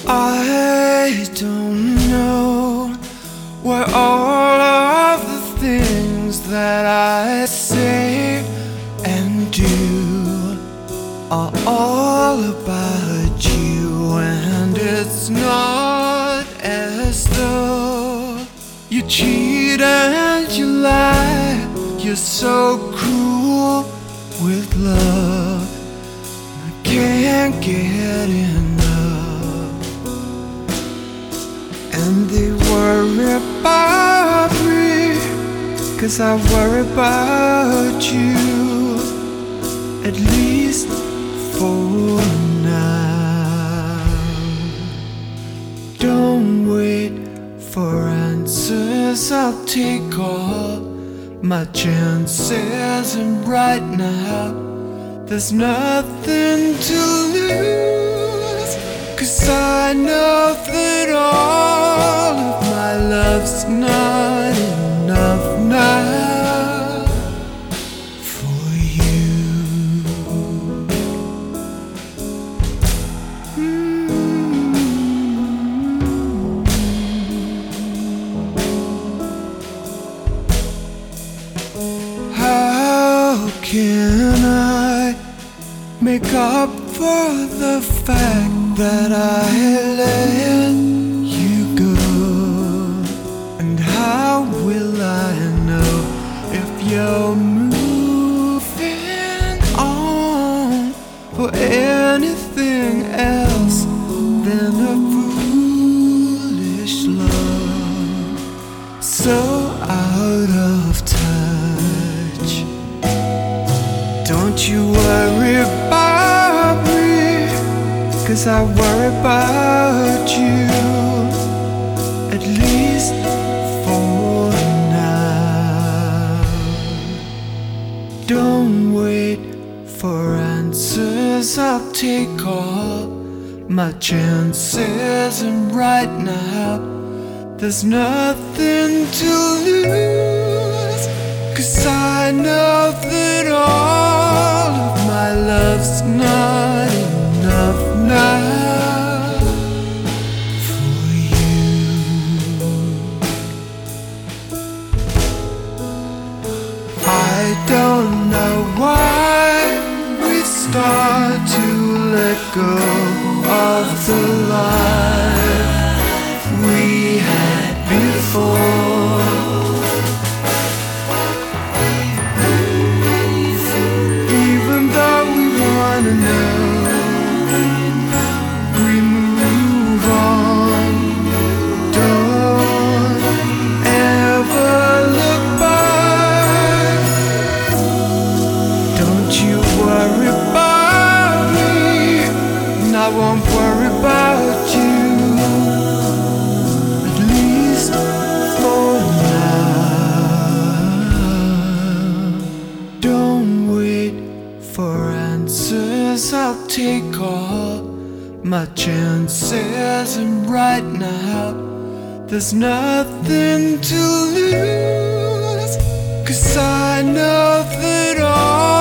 I don't know where all of the things that I say and do are all about you, and it's not as though you cheat and you lie. You're so cruel with love, I can't get enough. And they worry about me, 'cause I worry about you, at least for now. Don't wait for answers, I'll take all my chances, and right now there's nothing to lose, 'cause I know that all of my love's not enough now for you. How can I make up for the fact that I let you go? And how will I know if you're moving on for anything else than a foolish love, so out of touch? Don't you worry about me, 'cause I worry about you, at least for now. Don't wait for answers, I'll take all my chances, and right now there's nothing to lose, 'cause I know that all of my love's not enough now for you. I don't know why we start to let go of the life we had before. Even though we wanna know, we move on. Don't ever look back. Don't you worry about me, and I won't worry about you, at least for now. Don't wait for answers, I'll take all my chances, and right now there's nothing to lose, 'cause I know that all